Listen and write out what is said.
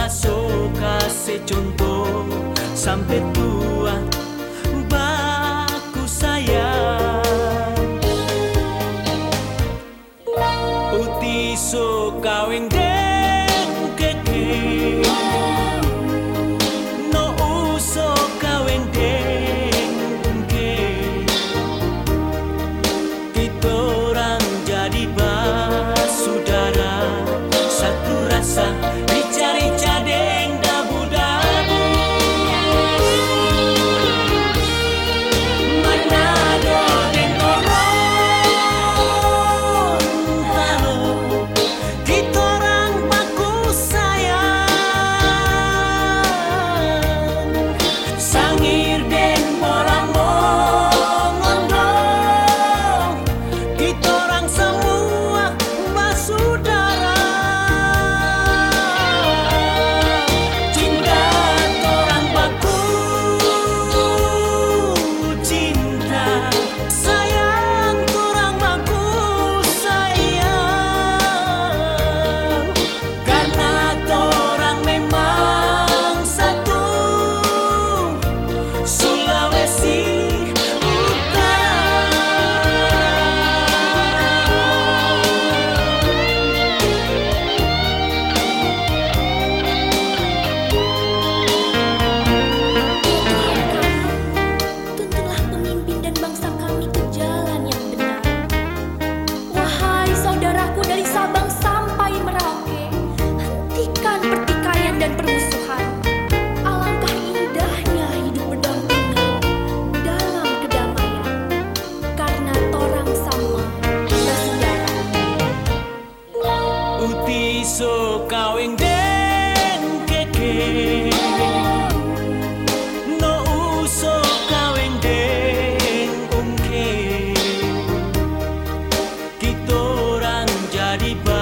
so kasih contoh sampai tua baku sayang. Uti so kaweng deng keke, no uso kaweng deng ungke. Kita orang jadi basudara, satu rasa rica-rica deng dabu-dabu. Manado deng Gorontalo, kita orang baku sayang. Sangir deng Moramongondo, kita orang semua basudara. Cinta orang baku cinta, sayang orang baku sayang. Karena orang memang satu, Sulawesi Tuntunlah pemimpin dan bangsa kami ke jalan yang benar. Wahai saudaraku dari Sabang sampai Merauke, hentikan pertikaian dan permusuhan. Alangkah indahnya hidup berdampingan dalam kedamaian, karena torang sama bersaudara. Uti so kaweng deng keke, no uso kaweng deng ungke. Kita orang jadi